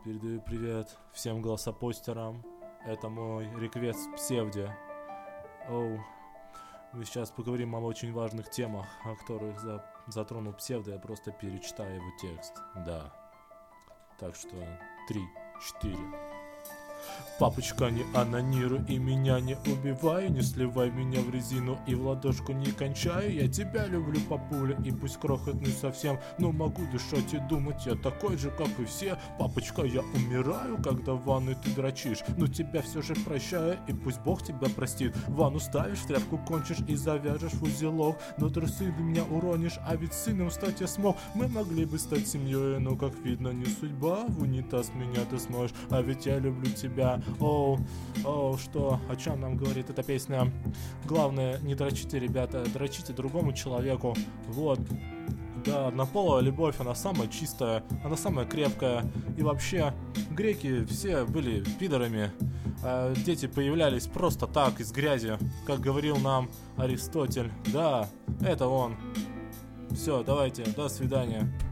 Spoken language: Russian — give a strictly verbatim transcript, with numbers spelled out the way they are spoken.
Передаю привет всем голосопостерам. Это мой реквест Псевде. Оу. Мы сейчас поговорим о очень важных темах, о которых за... затронул Псевдо. Я просто перечитаю его текст. Да. Так что три, четыре. Папочка, не анонируй и меня не убивай, не сливай меня в резину и в ладошку не кончай. Я тебя люблю, папуля, и пусть крохотный совсем, но могу дышать и думать, я такой же, как и все. Папочка, я умираю, когда в ванной ты дрочишь, но тебя все же прощаю, и пусть Бог тебя простит. Ванну ставишь, тряпку кончишь и завяжешь в узелок, но трусы ты меня уронишь, а ведь сыном стать я смог. Мы могли бы стать семьей, но, как видно, не судьба. В унитаз меня ты смоешь, а ведь я люблю тебя. Оу, оу, что, о чем нам говорит эта песня? Главное, не дрочите, ребята, дрочите другому человеку. Вот. Да, однополая любовь, она самая чистая, она самая крепкая. И вообще, греки все были пидорами. А дети появлялись просто так, из грязи, как говорил нам Аристотель. Да, это он. Все, давайте, до свидания.